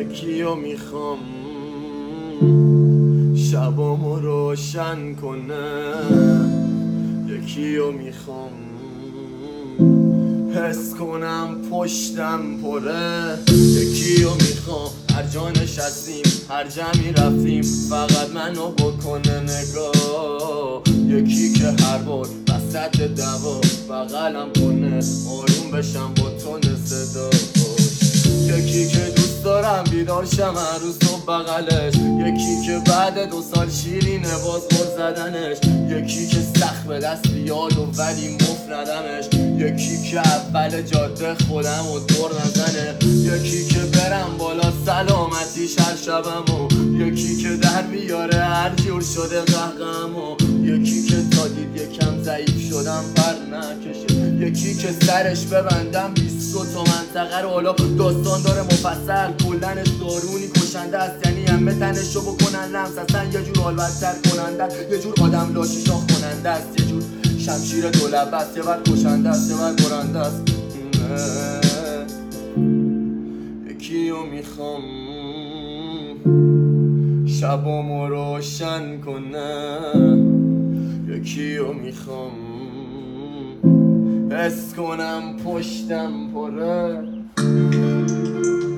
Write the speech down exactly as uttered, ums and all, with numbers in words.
یکیو میخوام شبامو روشن کنه، یکیو میخوام حس کنم پشتم پره، یکیو میخوام هر جا نشستیم هر جمعی رفتیم فقط منو بکنه نگاه، یکی که هر بار وسط دوا بغلم کنه آروم بشم با تون صدا، یکی که دوست دارم بیدار شم هر روز صبح بغلش، یکی که بعد دو سال شیرینه باز غر زدنش، یکی که سخت به دست بیاد و ولی مفت ندمش، یکی که اول جاده خودم و دور نزنه، یکی که برم بالا سلامتیش هر شبم و یکی که در بیاره هر جور شده قهقم و یکی که تا دید یکم ضعیف شدم پر نکشه، یکی که سرش ببندم بیست و تو منطقه رو حالا داستان داره مفصل کلنش دارونی کشنده است، یعنی همه تنشو بکنن لمس اصلا یه جور حالبتر کننده، یه جور آدم لاشی شاخ کننده است، یه جور شمشیر دولبه است، یه بر کشنده است یه بر برنده است، یکیو میخوام شبامو روشن کنه، یکیو میخوام حس کنم پشتم پره.